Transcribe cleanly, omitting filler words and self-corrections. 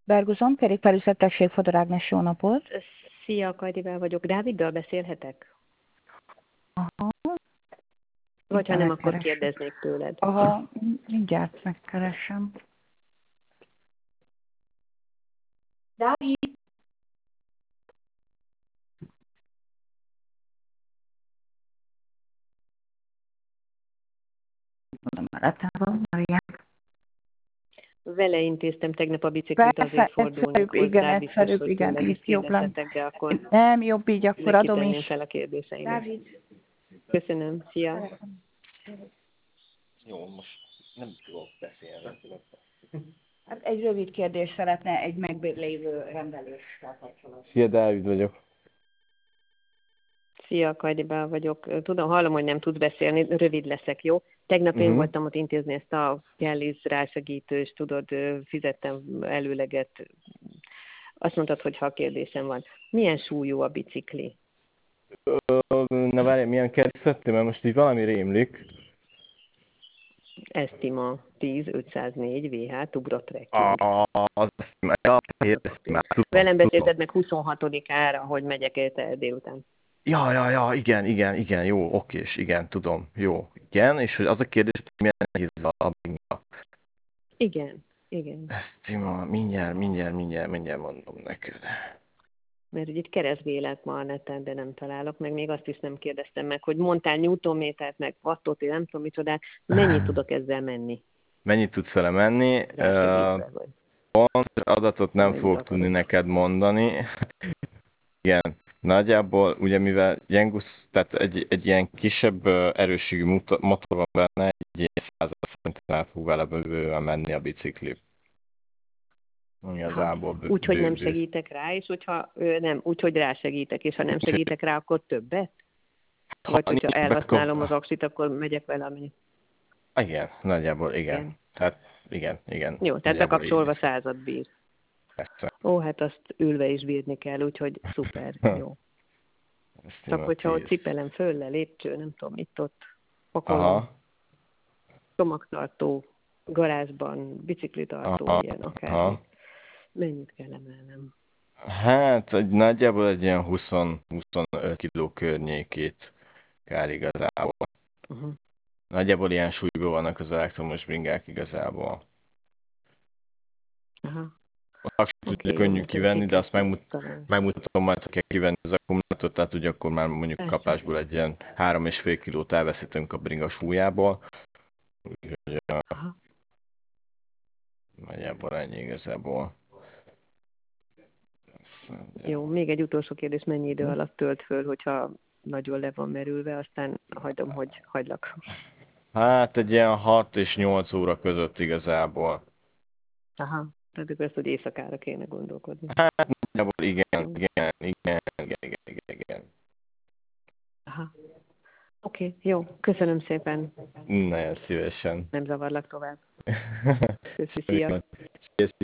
Berguzon, kerékpárüzlettesség, Fodor Ágnes, jó napot. Szia, Kajdivel vagyok. Dáviddal beszélhetek? Aha, Vagy ha nem, akkor megkeresem. kérdeznék tőled. Aha, mindjárt megkeresem. Dávid! Mondom, mellettában, Marián. Vele intéztem tegnap a biciklit, azért fordulnék hozzá, biztos, hogy tőled is jobb lenne. kérdezhetek, de akkor Nem, jobb így, akkor neki adom tenném is. fel a kérdéseimet. Dávid! Köszönöm, szia! Jó, most nem tudok beszélni. Hát egy rövid kérdés szeretne egy meglévő rendeléssel kapcsolatban. Szia, Dávid vagyok. Szia, Kajdibál vagyok. Tudom, hallom, hogy nem tudsz beszélni, rövid leszek, jó? Tegnap én voltam ott intézni ezt a Kelly's rásegítős, tudod, fizettem előleget. Azt mondtad, hogy ha a kérdésem van. Milyen súlyú a bicikli? Na várj, milyen kérdést szedtél, mert most így valami rémlik. Estima 10 504 VH Tubra Trekking. Az Estima. Velem beszélted meg 26-ára, hogy megyek érte délután. Ja, igen, jó, okés, igen, tudom, jó, igen, és hogy az a kérdés, hogy milyen nehéz a bringa. Igen. Estima, mindjárt mondom neked. Mert ugye itt keresgélek ma a neten, de nem találok, meg még azt is nem kérdeztem meg, hogy mondtál newtonmétert, meg wattot, én nem tudom micsodát, mennyit tudok ezzel menni? Mennyit tudsz vele menni? Pontos adatot nem fogok tudni neked mondani. Igen, nagyjából, ugye mivel Jengus, tehát egy ilyen kisebb erősségű motor van benne, egy ilyen 100 szinten át fog vele bőven menni a bicikli. Igazából Úgyhogy nem segítek rá, és hogyha nem, úgyhogy rásegítek, és ha nem segítek rá, akkor többet? Vagy hogyha elhasználom az aksit, akkor megyek vele, ami... Igen, nagyjából igen. Tehát igen. Jó, tehát bekapcsolva 100-at bír. Persze. Ó, hát azt ülve is bírni kell, úgyhogy szuper, jó. Csak hogyha ott cipelem föl le, lépcső, nem tudom, mit ott pakolom. Csomagtartó, garázsban, biciklitartó, ilyen akármi. Mennyit kell emelnem? Hát nagyjából egy ilyen 20-25 kiló környékét kár igazából. Nagyjából ilyen súlyban vannak az elektromos bringák igazából. A okay, könnyű kivenni, de azt megmutatom majd, ha kell kivenni az akkumulátort, tehát ugye akkor már mondjuk kapásból egy ilyen 3,5 kilót elveszítünk a bringa súlyából. Úgyhogy nagyjából ennyi igazából. Jó, még egy utolsó kérdés, mennyi idő alatt tölt föl, hogyha nagyon le van merülve, aztán hagyom, hogy hagylak. Hát egy ilyen 6 és 8 óra között igazából. Aha, tehát akkor ezt, hogy éjszakára kéne gondolkodni. Hát nagyjából igen. Aha. Oké, jó, köszönöm szépen. Nagyon szívesen. Nem zavarlak tovább. Köszi, szia.